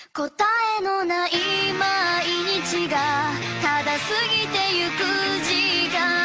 答えのない毎日がただ過ぎてゆく時間